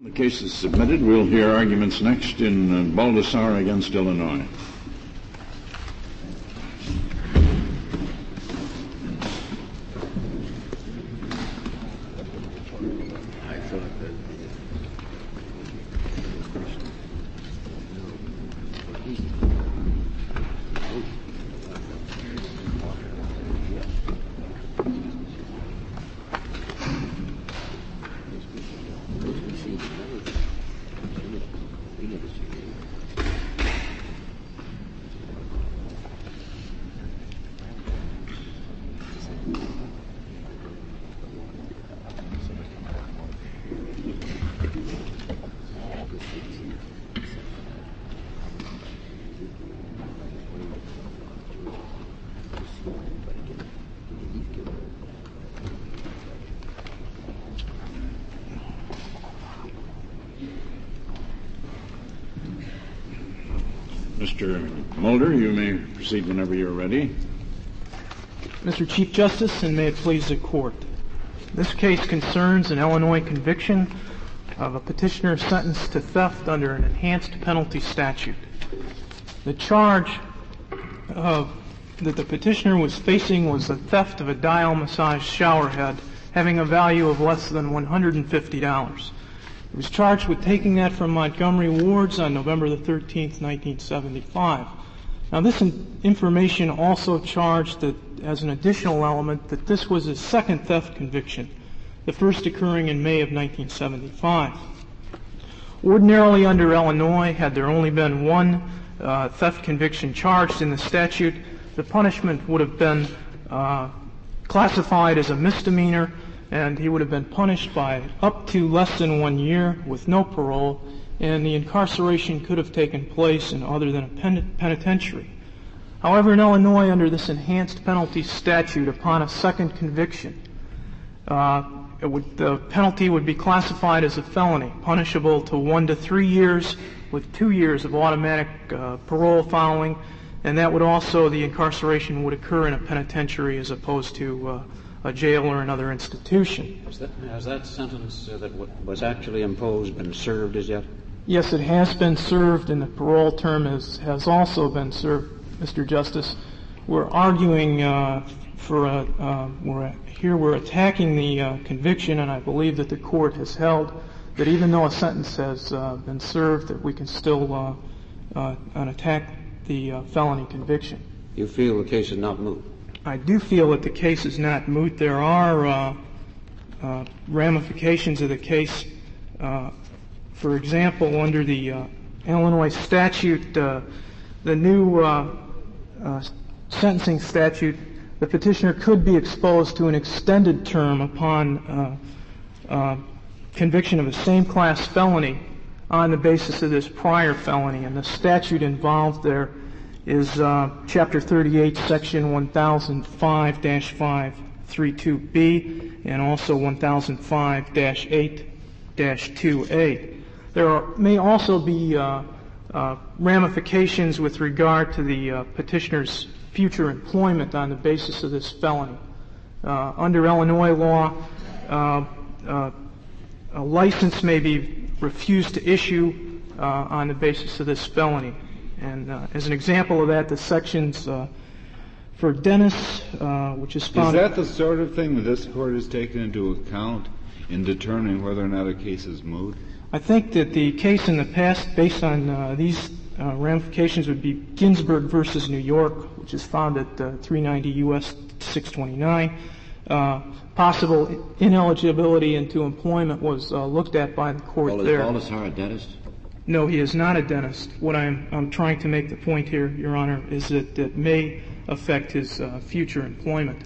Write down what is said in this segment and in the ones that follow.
The case is submitted. We'll hear arguments next in Baldessar against Illinois. Mr. Mulder, you may proceed whenever you're ready. Mr. Chief Justice, and may it please the Court, this case concerns an Illinois conviction of a petitioner sentenced to theft under an enhanced penalty statute. The charge that the petitioner was facing was the theft of a dial massage shower head having a value of less than $150. He was charged with taking that from Montgomery Wards on November the 13th, 1975. Now, this information also charged that, as an additional element, that this was his second theft conviction, the first occurring in May of 1975. Ordinarily, under Illinois, had there only been one theft conviction charged in the statute, the punishment would have been classified as a misdemeanor, and he would have been punished by up to less than 1 year with no parole, and the incarceration could have taken place in other than a penitentiary. However, in Illinois, under this enhanced penalty statute, upon a second conviction, the penalty would be classified as a felony, punishable to 1 to 3 years with 2 years of automatic parole following, and that would also, the incarceration would occur in a penitentiary as opposed to a jail or another institution. Has that sentence that was actually imposed been served as yet? Yes, it has been served, and the parole term has also been served, Mr. Justice. We're arguing we're attacking the conviction, and I believe that the Court has held that even though a sentence has been served, that we can still attack the felony conviction. You feel the case is not moot? I do feel that the case is not moot. There are ramifications of the case. For example, under the Illinois statute, the new sentencing statute, the petitioner could be exposed to an extended term upon conviction of a same-class felony on the basis of this prior felony, and the statute involved there is Chapter 38, Section 1005-532B, and also 1005-8-2A. There may also be ramifications with regard to the petitioner's future employment on the basis of this felony. Under Illinois law, a license may be refused to issue on the basis of this felony. And as an example of that, the sections for dentists, which is found... Is that the sort of thing that this Court has taken into account in determining whether or not a case is moot? I think that the case in the past, based on these ramifications, would be Ginsburg versus New York, which is found at 390 U.S. 629. Possible ineligibility into employment was looked at by the Court there. Is Baldessar a dentist? No, he is not a dentist. What I'm trying to make the point here, Your Honor, is that it may affect his future employment.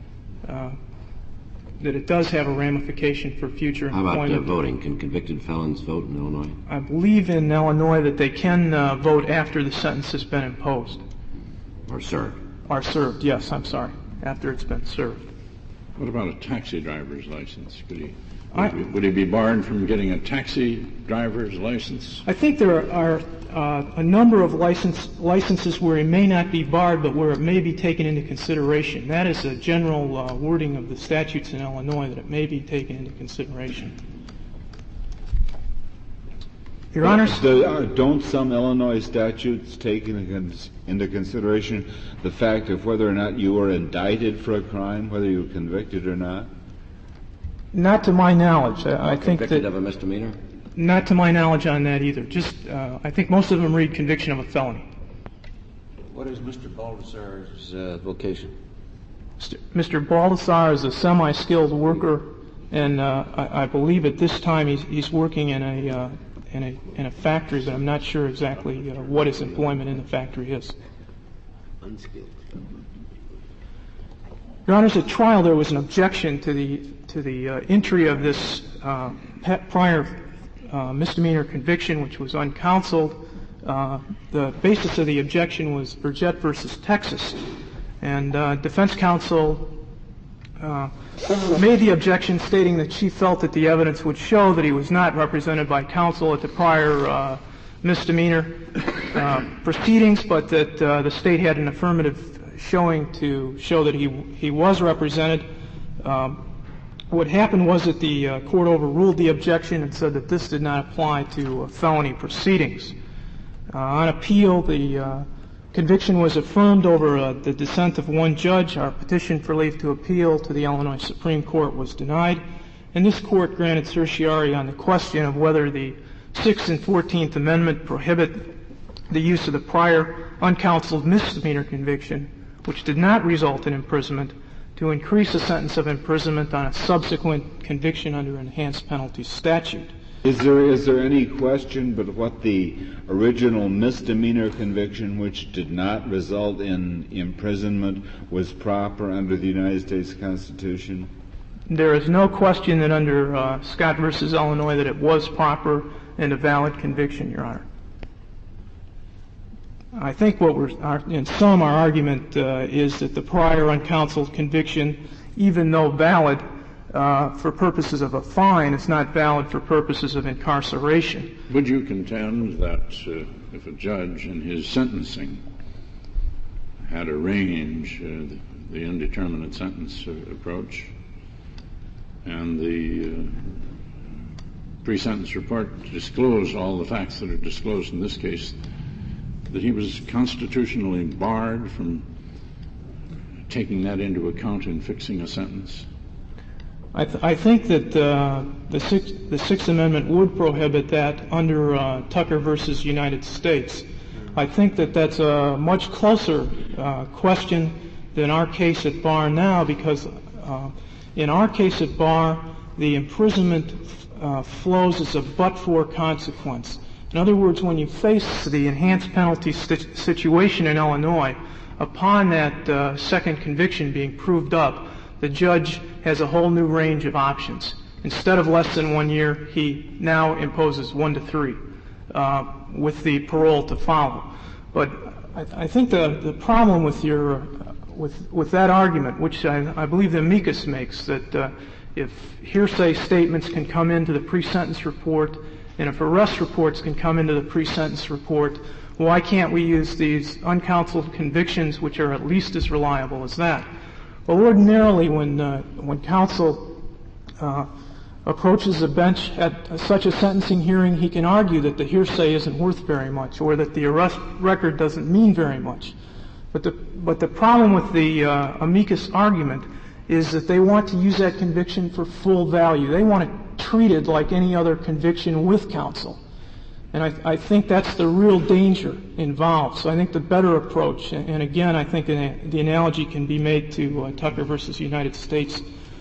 That it does have a ramification for future employment. How about voting? Can convicted felons vote in Illinois? I believe in Illinois that they can vote after the sentence has been imposed. Or served? Or served, yes, I'm sorry, after it's been served. What about a taxi driver's license? Would he be barred from getting a taxi driver's license? I think there are a number of licenses where it may not be barred, but where it may be taken into consideration. That is a general wording of the statutes in Illinois, that it may be taken into consideration. Your Honor, don't some Illinois statutes take into consideration the fact of whether or not you were indicted for a crime, whether you were convicted or not? not to my knowledge. I think Convicted that of a misdemeanor? not to my knowledge on that either. Just, I think most of them read conviction of a felony. What is Mr. Baldessar's vocation? Mr. Baldassar is a semi-skilled worker, and I believe at this time he's working in a factory, but I'm not sure exactly what his employment in the factory is. Unskilled. Your Honors, at trial there was an objection to the entry of this prior misdemeanor conviction, which was uncounseled. The basis of the objection was Burgett versus Texas, and defense counsel made the objection stating that she felt that the evidence would show that he was not represented by counsel at the prior misdemeanor proceedings, but that the state had an affirmative showing to show that he was represented. What happened was that the court overruled the objection and said that this did not apply to felony proceedings. On appeal, the conviction was affirmed over the dissent of one judge. Our petition for leave to appeal to the Illinois Supreme Court was denied, and this court granted certiorari on the question of whether the 6th and 14th Amendment prohibit the use of the prior uncounseled misdemeanor conviction, which did not result in imprisonment, to increase the sentence of imprisonment on a subsequent conviction under enhanced penalty statute. Is there any question but what the original misdemeanor conviction, which did not result in imprisonment, was proper under the United States Constitution? There is no question that under Scott versus Illinois that it was proper and a valid conviction, Your Honor. I think in sum, our argument is that the prior uncounseled conviction, even though valid for purposes of a fine, is not valid for purposes of incarceration. Would you contend that if a judge in his sentencing had arranged the indeterminate sentence approach and the pre-sentence report disclosed all the facts that are disclosed in this case, that he was constitutionally barred from taking that into account in fixing a sentence? I think that the Sixth Amendment would prohibit that under Tucker versus United States. I think that that's a much closer question than our case at bar now, because in our case at bar, the imprisonment flows as a but-for consequence. In other words, when you face the enhanced penalty situation in Illinois, upon that second conviction being proved up, the judge has a whole new range of options. Instead of less than 1 year, he now imposes 1 to 3 with the parole to follow. But I think the problem with with that argument, which I believe the amicus makes, that if hearsay statements can come into the pre-sentence report and if arrest reports can come into the pre-sentence report, why can't we use these uncounseled convictions, which are at least as reliable as that? Well, ordinarily, when counsel approaches the bench at such a sentencing hearing, he can argue that the hearsay isn't worth very much, or that the arrest record doesn't mean very much. But the problem with the amicus argument is that they want to use that conviction for full value. They want it treated like any other conviction with counsel. And I think that's the real danger involved. So I think the better approach, and again, I think the analogy can be made to Tucker versus United States,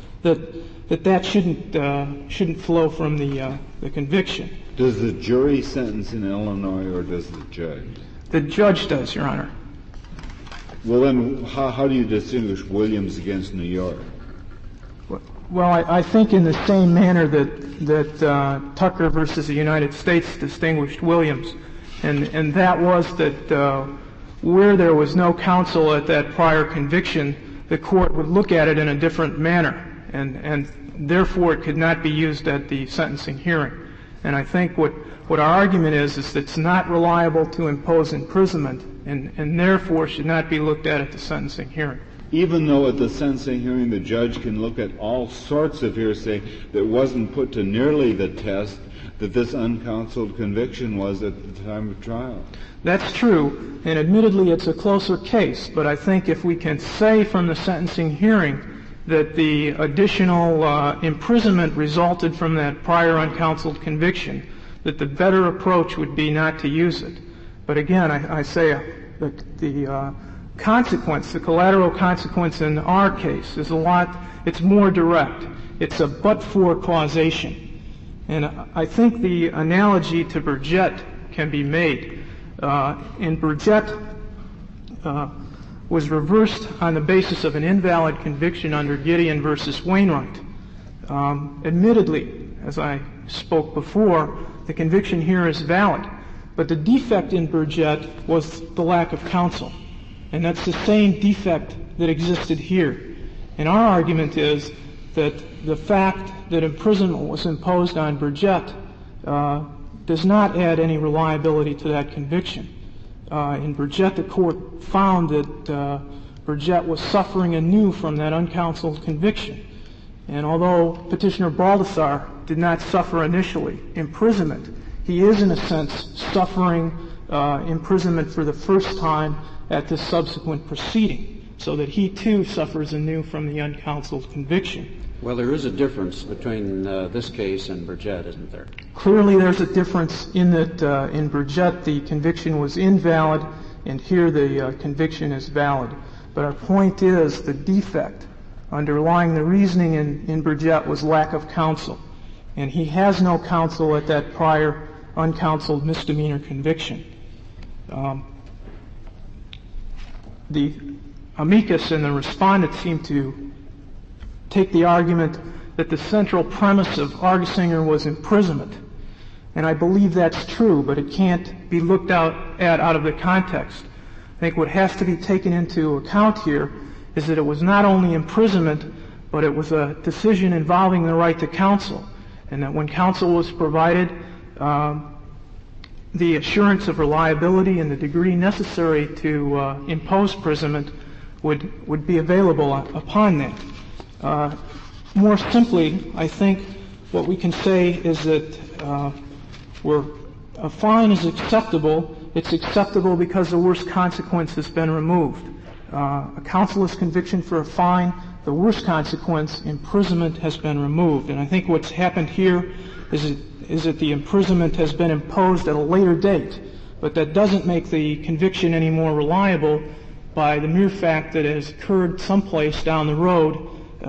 that shouldn't flow from the conviction. Does the jury sentence in Illinois, or does the judge? The judge does, Your Honor. Well, then, how do you distinguish Williams against New York? Well, I think in the same manner that Tucker versus the United States distinguished Williams, and that was that where there was no counsel at that prior conviction, the court would look at it in a different manner, and therefore it could not be used at the sentencing hearing. And I think what our argument is that it's not reliable to impose imprisonment, and therefore should not be looked at the sentencing hearing. Even though at the sentencing hearing the judge can look at all sorts of hearsay that wasn't put to nearly the test that this uncounseled conviction was at the time of trial. That's true, and admittedly it's a closer case, but I think if we can say from the sentencing hearing that the additional imprisonment resulted from that prior uncounseled conviction, that the better approach would be not to use it. But again, I say that the consequence, the collateral consequence in our case is it's more direct. It's a but-for causation. And I think the analogy to Burgett can be made. In Burgett was reversed on the basis of an invalid conviction under Gideon versus Wainwright. Admittedly, as I spoke before, the conviction here is valid, but the defect in Burgett was the lack of counsel, and that's the same defect that existed here. And our argument is that the fact that imprisonment was imposed on Burgett does not add any reliability to that conviction. In Burgett, the court found that Burgett was suffering anew from that uncounseled conviction. And although Petitioner Baldassar did not suffer initially imprisonment, he is in a sense suffering imprisonment for the first time at this subsequent proceeding, so that he too suffers anew from the uncounseled conviction. Well, there is a difference between this case and Burgett, isn't there? Clearly there's a difference in that in Burgett the conviction was invalid, and here the conviction is valid. But our point is the defect underlying the reasoning in Burgett was lack of counsel. And he has no counsel at that prior uncounseled misdemeanor conviction. The amicus and the respondent seem to take the argument that the central premise of Argesinger was imprisonment. And I believe that's true, but it can't be looked at out of the context. I think what has to be taken into account here is that it was not only imprisonment, but it was a decision involving the right to counsel, and that when counsel was provided, the assurance of reliability and the degree necessary to impose imprisonment would be available upon that. More simply, I think what we can say is that where a fine is acceptable, it's acceptable because the worst consequence has been removed. A counsel's conviction for a fine, the worst consequence, imprisonment, has been removed. And I think what's happened here is that the imprisonment has been imposed at a later date, but that doesn't make the conviction any more reliable by the mere fact that it has occurred someplace down the road.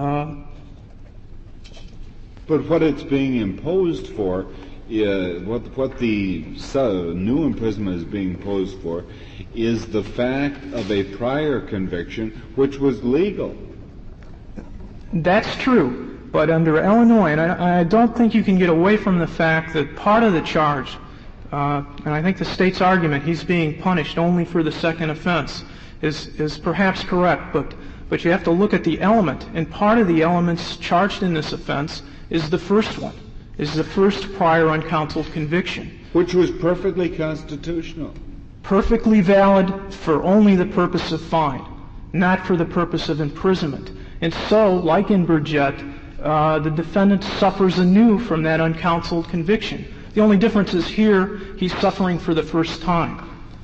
But what it's being imposed for, what the new imprisonment is being imposed for, is the fact of a prior conviction which was legal. That's true, but under Illinois, and I don't think you can get away from the fact that part of the charge, and I think the state's argument, he's being punished only for the second offense, is perhaps correct, but you have to look at the element, and part of the elements charged in this offense is the first one, is the first prior uncounseled conviction. Which was perfectly constitutional. Perfectly valid for only the purpose of fine, not for the purpose of imprisonment. And so, like in Burgett, the defendant suffers anew from that uncounseled conviction. The only difference is here, he's suffering for the first time.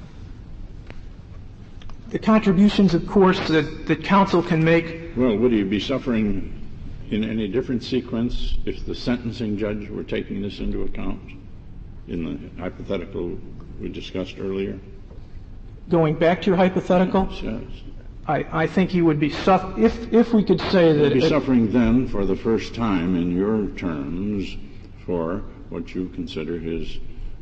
The contributions, of course, that counsel can make... Well, would he be suffering in any different sequence if the sentencing judge were taking this into account in the hypothetical we discussed earlier? Going back to your hypothetical? Yes. I think he would be if we could say that... He'd be suffering then for the first time in your terms for what you consider his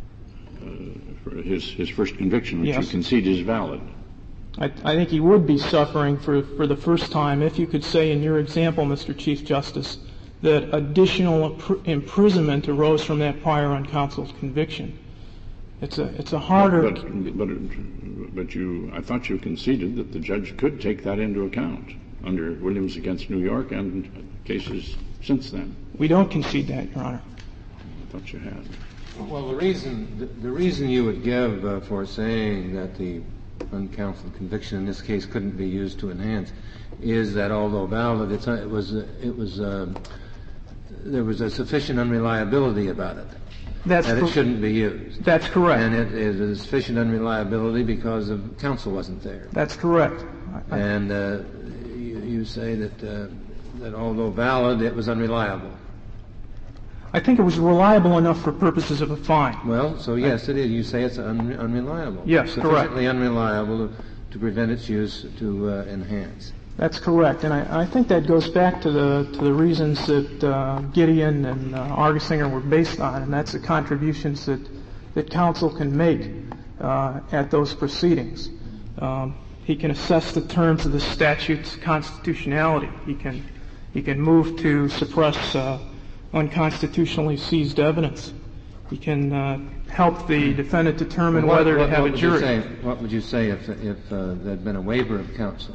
first conviction, which yes. you concede is valid. I think he would be suffering for the first time if you could say in your example, Mr. Chief Justice, that additional imprisonment arose from that prior uncounseled conviction. It's a harder... But I thought you conceded that the judge could take that into account under Williams against New York and cases since then. We don't concede that, Your Honor. I thought you had. Well, the reason you would give for saying that the uncounseled conviction in this case couldn't be used to enhance is that although valid, there was a sufficient unreliability about it. that it shouldn't be used. That's correct. And it is sufficient unreliability because of counsel wasn't there. That's correct. And you say that although valid, it was unreliable. I think it was reliable enough for purposes of a fine. Well, so yes, it is. You say it's unreliable. Yes, correct. Sufficiently unreliable to prevent its use to enhance. That's correct, and I think that goes back to the reasons that Gideon and Argesinger were based on, and that's the contributions that counsel can make at those proceedings. He can assess the terms of the statute's constitutionality. He can move to suppress unconstitutionally seized evidence. He can help the defendant determine whether to have a jury. What would you say if there had been a waiver of counsel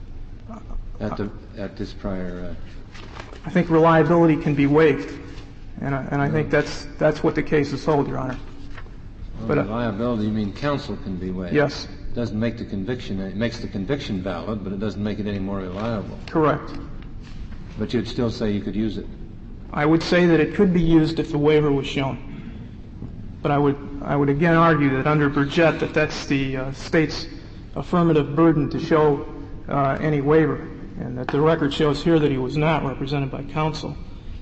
at this prior? I think reliability can be waived, and I think that's what the cases hold, Your Honor. Well, but reliability, you mean counsel can be waived? Yes. It doesn't make the conviction. It makes the conviction valid, but it doesn't make it any more reliable. Correct. But you'd still say you could use it. I would say that it could be used if the waiver was shown. But I would again argue that under Burgett that's the state's affirmative burden to show any waiver, and that the record shows here that he was not represented by counsel.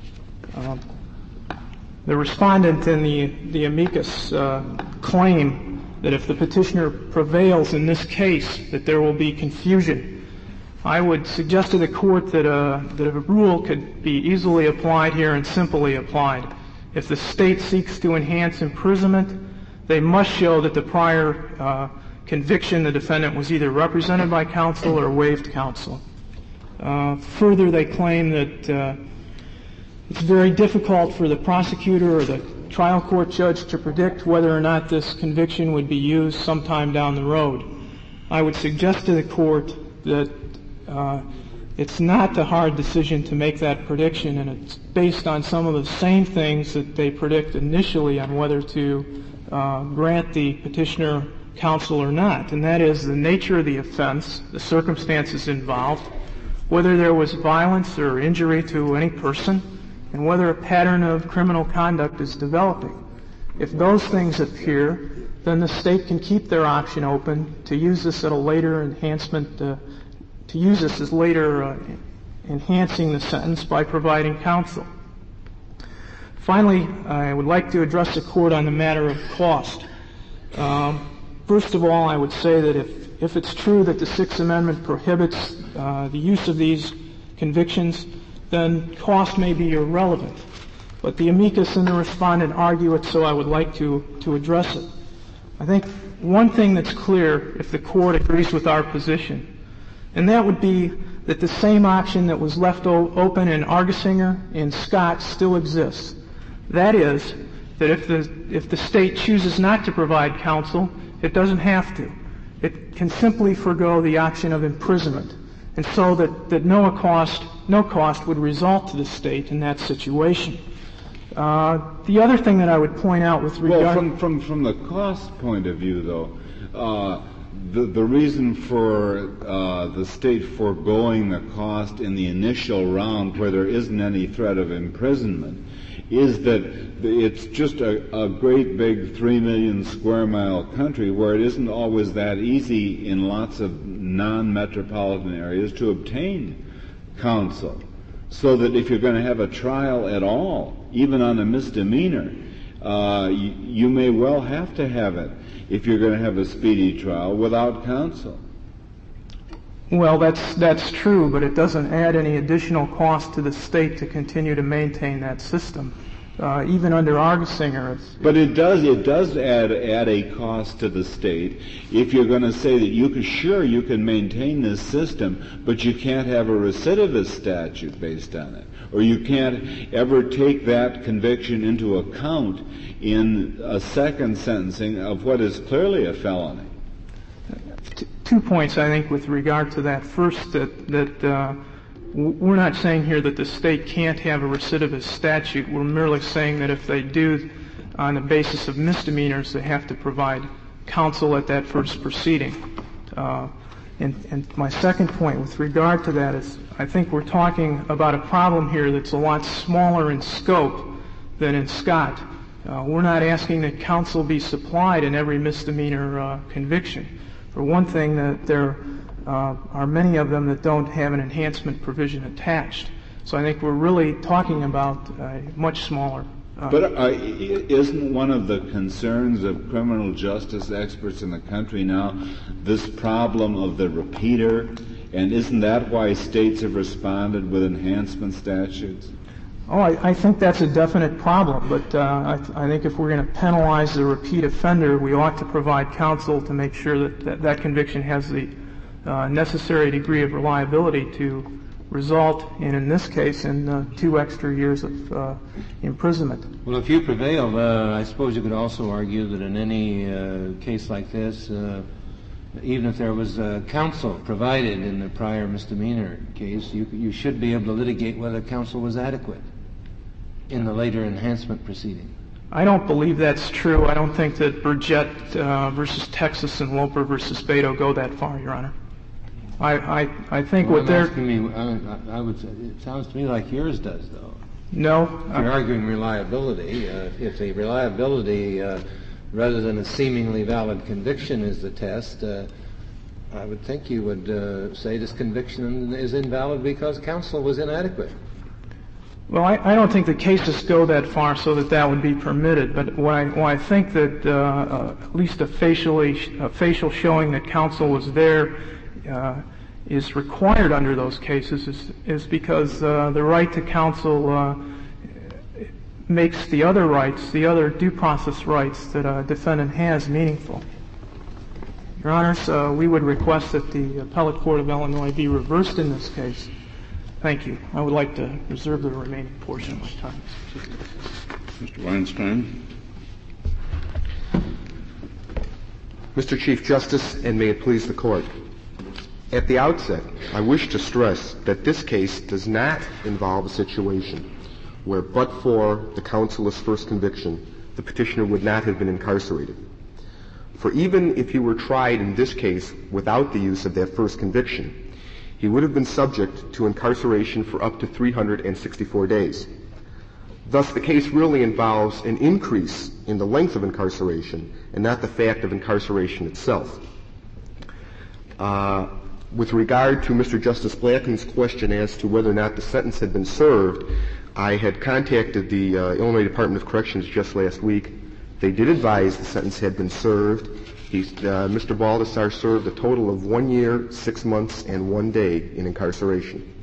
The respondent in the amicus claim that if the petitioner prevails in this case, that there will be confusion. I would suggest to the court that a rule could be easily applied here and simply applied. If the state seeks to enhance imprisonment, they must show that the prior conviction the defendant was either represented by counsel or waived counsel. Further, they claim that it's very difficult for the prosecutor or the trial court judge to predict whether or not this conviction would be used sometime down the road. I would suggest to the court that it's not a hard decision to make that prediction, and it's based on some of the same things that they predict initially on whether to grant the petitioner counsel or not, and that is the nature of the offense, the circumstances involved, whether there was violence or injury to any person, and whether a pattern of criminal conduct is developing. If those things appear, then the state can keep their option open to use this at a later enhancement, to use this as later enhancing the sentence by providing counsel. Finally, I would like to address the court on the matter of cost. First of all, I would say that if it's true that the Sixth Amendment prohibits the use of these convictions, then cost may be irrelevant. But the amicus and the respondent argue it, so I would like to address it. I think one thing that's clear, if the court agrees with our position, and that would be that the same option that was left open in Argesinger and Scott still exists. That is, that if the state chooses not to provide counsel, it doesn't have to. It can simply forego the option of imprisonment, and so that no cost would result to the state in that situation. The other thing that I would point out with regard... Well, from the cost point of view, though, the reason for the state foregoing the cost in the initial round where there isn't any threat of imprisonment is that it's just a great big 3 million square mile country where it isn't always that easy in lots of non-metropolitan areas to obtain counsel. So that if you're going to have a trial at all, even on a misdemeanor, you may well have to have it if you're going to have a speedy trial without counsel. Well, that's true, but it doesn't add any additional cost to the state to continue to maintain that system, even under Argesinger. But it does add a cost to the state if you're going to say that you can maintain this system, but you can't have a recidivist statute based on it, or you can't ever take that conviction into account in a second sentencing of what is clearly a felony. 2 points, I think, with regard to that. First, that we're not saying here that the state can't have a recidivist statute. We're merely saying that if they do, on the basis of misdemeanors, they have to provide counsel at that first proceeding. And my second point with regard to that is I think we're talking about a problem here that's a lot smaller in scope than in Scott. We're not asking that counsel be supplied in every misdemeanor conviction. For one thing, that there are many of them that don't have an enhancement provision attached. So I think we're really talking about a much smaller. But isn't one of the concerns of criminal justice experts in the country now this problem of the repeater? And isn't that why states have responded with enhancement statutes? Oh, I think that's a definite problem, but I think if we're going to penalize the repeat offender, we ought to provide counsel to make sure that conviction has the necessary degree of reliability to result in this case, in 2 extra years of imprisonment. Well, if you prevail, I suppose you could also argue that in any case like this, even if there was counsel provided in the prior misdemeanor case, you should be able to litigate whether counsel was adequate in the later enhancement proceeding. I don't believe that's true. I don't think that Burgett versus Texas and Loper versus Beto go that far, Your Honor. I think what they're asking me, I would say, it sounds to me like yours does, though. No. If you're arguing reliability, if the reliability rather than a seemingly valid conviction is the test, I would think you would say this conviction is invalid because counsel was inadequate. Well, I don't think the cases go that far so that would be permitted. But I think that at least a facial showing that counsel was there is required under those cases is because the right to counsel makes the other rights, the other due process rights that a defendant has, meaningful. Your Honors, we would request that the Appellate Court of Illinois be reversed in this case. Thank you. I would like to reserve the remaining portion of my time. Mr. Weinstein. Mr. Chief Justice, and may it please the Court. At the outset, I wish to stress that this case does not involve a situation where, but for the counsel's first conviction, the petitioner would not have been incarcerated. For even if he were tried in this case without the use of that first conviction, he would have been subject to incarceration for up to 364 days. Thus, the case really involves an increase in the length of incarceration and not the fact of incarceration itself. With regard to Mr. Justice Blatken's question as to whether or not the sentence had been served, I had contacted the Illinois Department of Corrections just last week. They did advise the sentence had been served. Mr. Baldassar served a total of 1 year, 6 months, and 1 day in incarceration.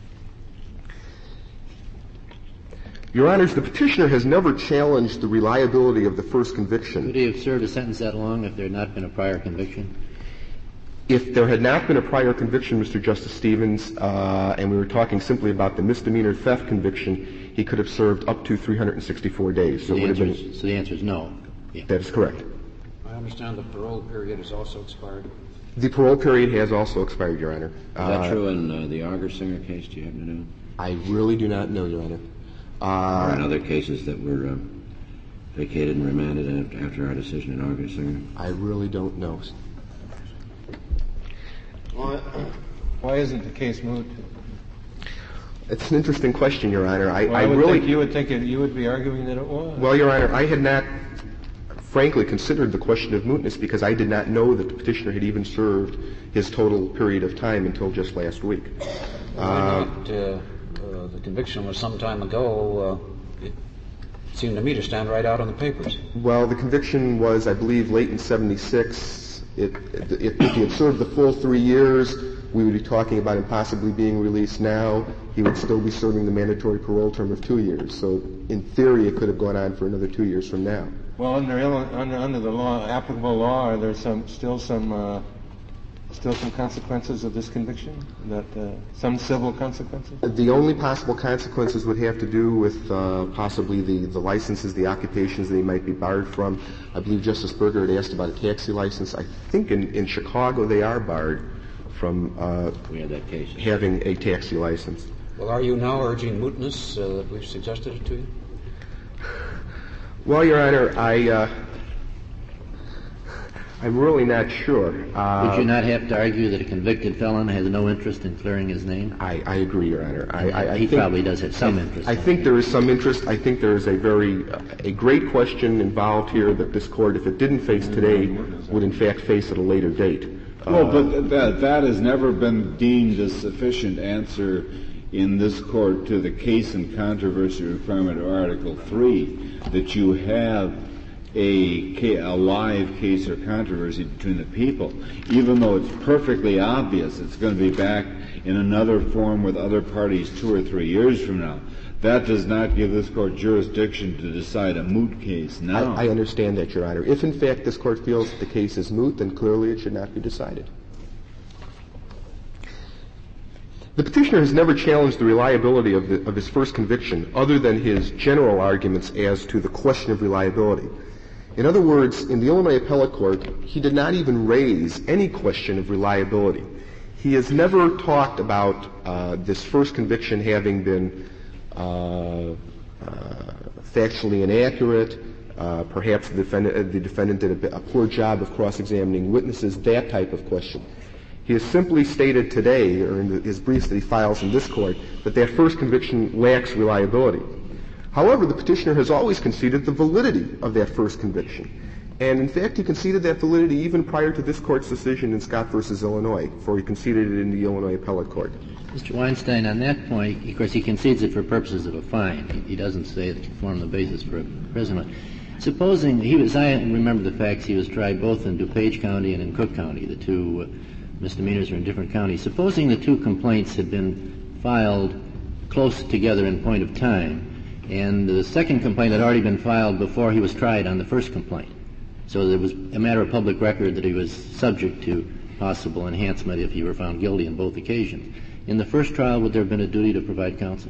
Your Honors, the petitioner has never challenged the reliability of the first conviction. Would he have served a sentence that long if there had not been a prior conviction? If there had not been a prior conviction, Mr. Justice Stevens, and we were talking simply about the misdemeanor theft conviction, he could have served up to 364 days. So the answer is no. Yeah. That is correct. I understand the parole period has also expired. The parole period has also expired, Your Honor. Is that true in the Augersinger case? Do you happen to know? I really do not know, Your Honor. Or in other cases that were vacated and remanded after our decision in Augersinger? I really don't know. Why isn't the case moot? It's an interesting question, Your Honor. You would think you would be arguing that it was. Well, Your Honor, I had not, frankly, considered the question of mootness because I did not know that the petitioner had even served his total period of time until just last week. The conviction was some time ago. It seemed to me to stand right out on the papers. Well, the conviction was, I believe, late in 76. If he had served the full 3 years, we would be talking about him possibly being released now. He would still be serving the mandatory parole term of 2 years. So, in theory, it could have gone on for another 2 years from now. Well, under the law, applicable law, are there still some consequences of this conviction? Some civil consequences? The only possible consequences would have to do with possibly the licenses, the occupations that he might be barred from. I believe Justice Berger had asked about a taxi license. I think in Chicago they are barred from we had that case. Having a taxi license. Well, are you now urging mootness that we've suggested it to you? Well, Your Honor, I I'm really not sure. Would you not have to argue that a convicted felon has no interest in clearing his name? I agree, Your Honor. He probably does have some interest. I think there is some interest. I think there is a great question involved here that this Court, if it didn't face today, would in fact face at a later date. Well, but that has never been deemed a sufficient answer in this Court to the case and controversy requirement of Article 3, that you have a live case or controversy between the people, even though it's perfectly obvious it's going to be back in another form with other parties 2 or 3 years from now. That does not give this Court jurisdiction to decide a moot case now. I understand that, Your Honor. If, in fact, this Court feels that the case is moot, then clearly it should not be decided. The petitioner has never challenged the reliability of his first conviction other than his general arguments as to the question of reliability. In other words, in the Illinois Appellate Court, he did not even raise any question of reliability. He has never talked about this first conviction having been factually inaccurate. Perhaps the defendant did a poor job of cross-examining witnesses, that type of question. He has simply stated today, or in his briefs that he files in this Court, that first conviction lacks reliability. However, the petitioner has always conceded the validity of that first conviction. And, in fact, he conceded that validity even prior to this Court's decision in Scott v. Illinois, for he conceded it in the Illinois Appellate Court. Mr. Weinstein, on that point, of course, he concedes it for purposes of a fine. He doesn't say that it formed the basis for imprisonment. Supposing I remember the facts, he was tried both in DuPage County and in Cook County. The two misdemeanors are in different counties. Supposing the two complaints had been filed close together in point of time, and the second complaint had already been filed before he was tried on the first complaint. So it was a matter of public record that he was subject to possible enhancement if he were found guilty on both occasions. In the first trial, would there have been a duty to provide counsel?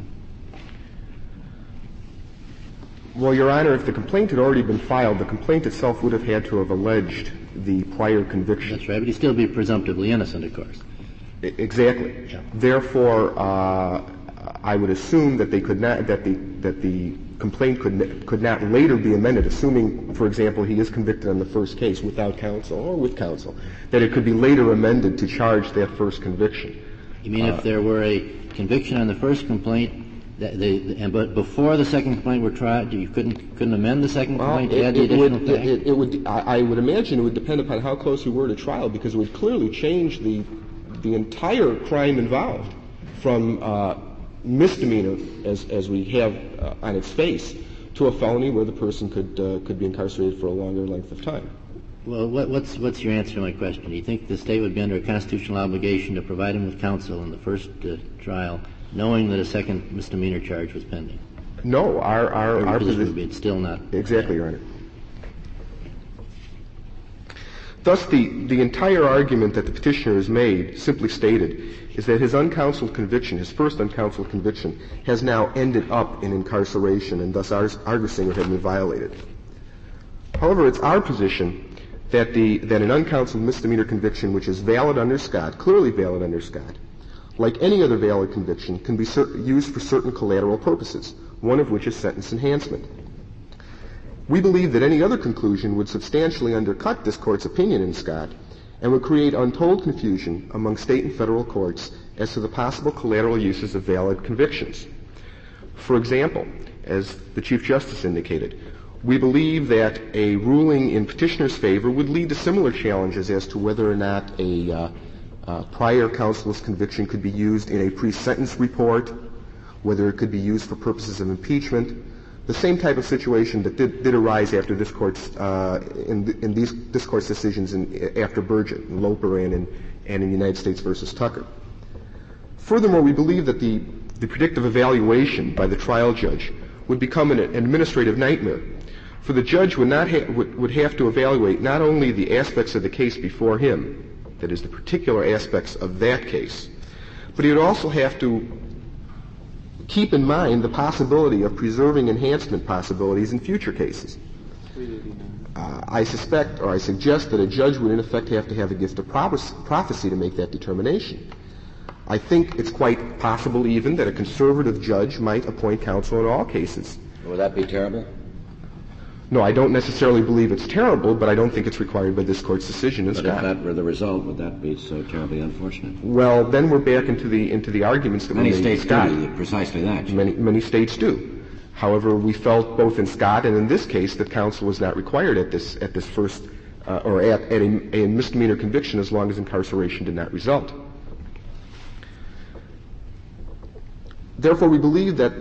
Well, Your Honor, if the complaint had already been filed, the complaint itself would have had to have alleged the prior conviction. That's right, but he'd still be presumptively innocent, of course. Exactly. Yeah. Therefore, I would assume that they could not, that the complaint could not later be amended, assuming, for example, he is convicted on the first case without counsel or with counsel, that it could be later amended to charge that first conviction. You mean if there were a conviction on the first complaint, but before the second complaint were tried, you couldn't amend the second complaint to add the additional fact? I would imagine it would depend upon how close we were to trial, because it would clearly change the entire crime involved from misdemeanor, as we have on its face, to a felony where the person could be incarcerated for a longer length of time. Well, what's your answer to my question? Do you think the state would be under a constitutional obligation to provide him with counsel in the first trial, knowing that a second misdemeanor charge was pending? No, our position would be it's still not. Exactly, Your Honor. Thus, the entire argument that the petitioner has made, simply stated, is that his uncounseled conviction, his first uncounseled conviction, has now ended up in incarceration, and thus arguing it had been violated. However, it's our position that an uncounseled misdemeanor conviction, which is valid under Scott, clearly valid under Scott, like any other valid conviction, can be used for certain collateral purposes, one of which is sentence enhancement. We believe that any other conclusion would substantially undercut this Court's opinion in Scott and would create untold confusion among state and federal courts as to the possible collateral uses of valid convictions. For example, as the Chief Justice indicated, we believe that a ruling in petitioner's favor would lead to similar challenges as to whether or not a prior counsel's conviction could be used in a pre-sentence report, whether it could be used for purposes of impeachment, the same type of situation that did arise after this Court's this Court's decisions after Burgett, in Loper, and in United States versus Tucker. Furthermore, we believe that the predictive evaluation by the trial judge would become an administrative nightmare, for the judge would have to evaluate not only the aspects of the case before him, that is, the particular aspects of that case, but he would also have to keep in mind the possibility of preserving enhancement possibilities in future cases. I suggest that a judge would in effect have to have a gift of prophecy to make that determination. I think it's quite possible even that a conservative judge might appoint counsel in all cases. Would that be terrible? No, I don't necessarily believe it's terrible, but I don't think it's required by this Court's decision in But Scott. if that were the result, would that be so terribly unfortunate? Well, then we're back into the arguments that Many we made in states Scott. do precisely that. Many states do. However, we felt both in Scott and in this case that counsel was not required at this first or at a misdemeanor conviction as long as incarceration did not result. Therefore, we believe that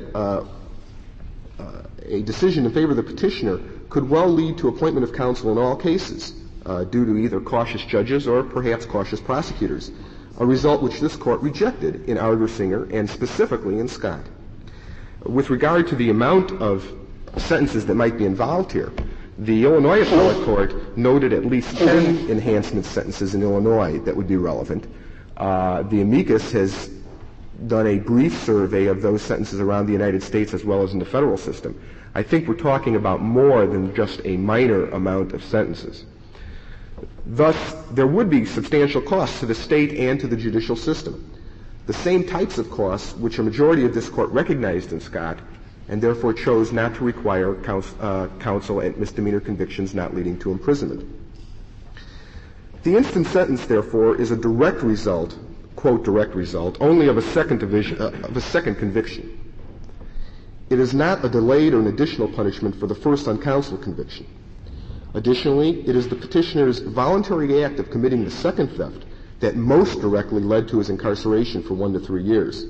a decision in favor of the petitioner could well lead to appointment of counsel in all cases due to either cautious judges or perhaps cautious prosecutors, a result which this Court rejected in Argersinger and specifically in Scott. With regard to the amount of sentences that might be involved here, the Illinois Appellate Court noted at least 10 enhancement sentences in Illinois that would be relevant. The amicus has done a brief survey of those sentences around the United States as well as in the federal system. I think we're talking about more than just a minor amount of sentences. Thus, there would be substantial costs to the state and to the judicial system. The same types of costs which a majority of this Court recognized in Scott and therefore chose not to require counsel at misdemeanor convictions not leading to imprisonment. The instant sentence, therefore, is a direct result, quote, direct result, only of a second conviction. It is not a delayed or an additional punishment for the first uncounseled conviction. Additionally, it is the petitioner's voluntary act of committing the second theft that most directly led to his incarceration for 1 to 3 years.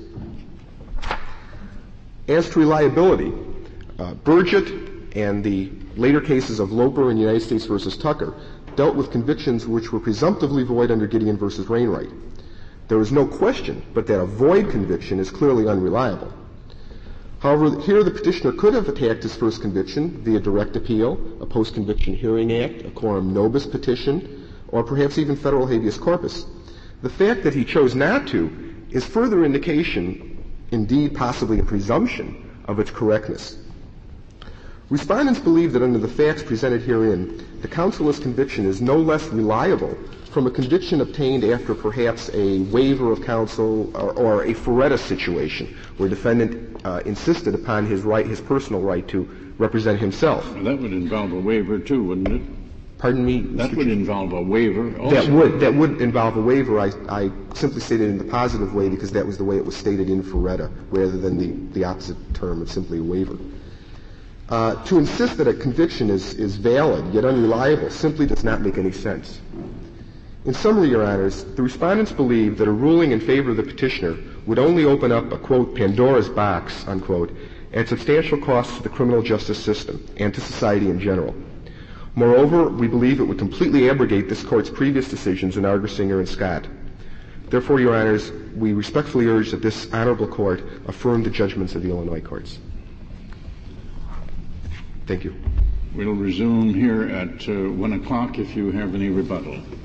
As to reliability, Burgett and the later cases of Loper and United States versus Tucker dealt with convictions which were presumptively void under Gideon versus Wainwright. There is no question but that a void conviction is clearly unreliable. However, here the petitioner could have attacked his first conviction via direct appeal, a post-conviction hearing act, a quorum nobis petition, or perhaps even federal habeas corpus. The fact that he chose not to is further indication, indeed possibly a presumption, of its correctness. Respondents believe that under the facts presented herein, the counsel's conviction is no less reliable from a conviction obtained after perhaps a waiver of counsel or a Feretta situation where defendant insisted upon his personal right to represent himself. Well, that would involve a waiver too, wouldn't it? Pardon me? That would involve a waiver also. That would involve a waiver. I simply stated it in the positive way because that was the way it was stated in Feretta rather than the opposite term of simply a waiver. To insist that a conviction is valid yet unreliable simply does not make any sense. In summary, Your Honors, the respondents believe that a ruling in favor of the petitioner would only open up a, quote, Pandora's box, unquote, at substantial cost to the criminal justice system and to society in general. Moreover, we believe it would completely abrogate this Court's previous decisions in Argersinger and Scott. Therefore, Your Honors, we respectfully urge that this honorable Court affirm the judgments of the Illinois courts. Thank you. We'll resume here at 1 o'clock if you have any rebuttal.